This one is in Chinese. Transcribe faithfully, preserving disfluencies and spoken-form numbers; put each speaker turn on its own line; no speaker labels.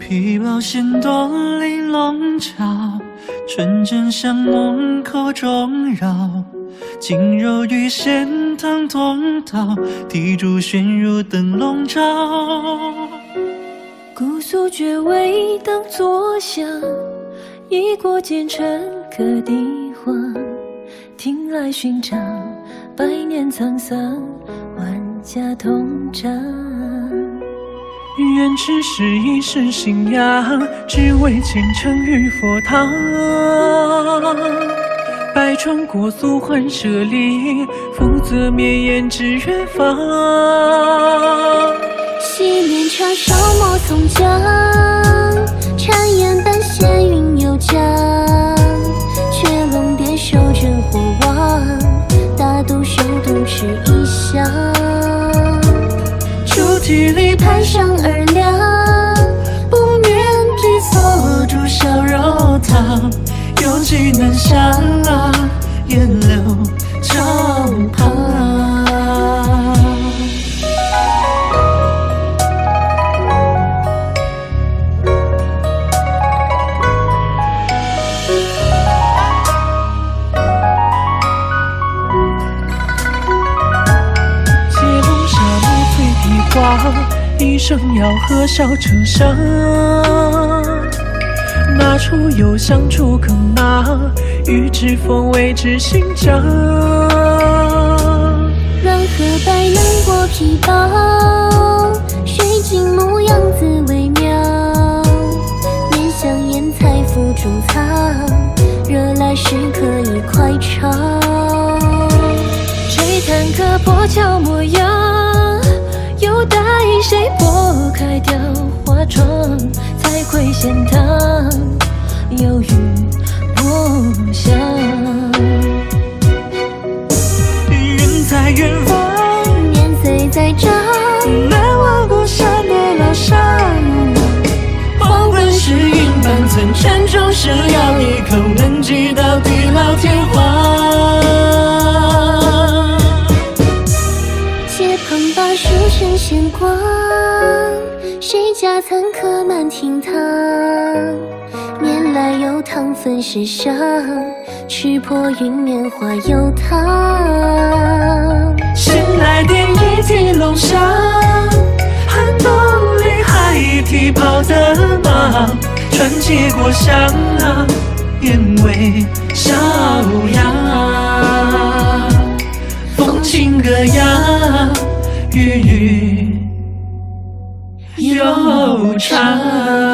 皮包鲜多玲珑巧，纯真像梦口中绕。精柔玉线烫通道，剔烛旋入灯笼照。
姑苏绝味当作响，一过奸臣可帝皇。听来勋章，百年沧桑，万家同章。
愿只是一世信仰，只为虔诚于佛堂。百川过苏还舍离，否则绵延至远方。
昔年长少莫从江，谗言但闲云游江。却龙殿修真火旺，大都修都持一香。
主题里攀上二两，不免之所煮烧肉汤。有几能想啊，烟柳朝旁。
接龙沙漠翠披花，一生要和笑成伤。拿出幽香出坑马，欲知风味知心肠。
软和白能过皮包，水晶木样子微妙。面香烟彩付诸藏，热来时可以快炒。
吹弹可破桥模样，又待谁拨开雕花窗？才窥仙堂，有雨波香。
人在远方，
年岁在长，
难忘故乡的老山。黄昏时云半层，沉重是咬一口，能记到地老天荒。
且旁把书生闲逛，谁家残客满厅堂？年来有糖分世上，吃破云面花有汤。
闲来点一提龙香，寒冬里还一提跑得忙。传接过香啊，烟味逍遥。风轻歌扬，雨雨悠长。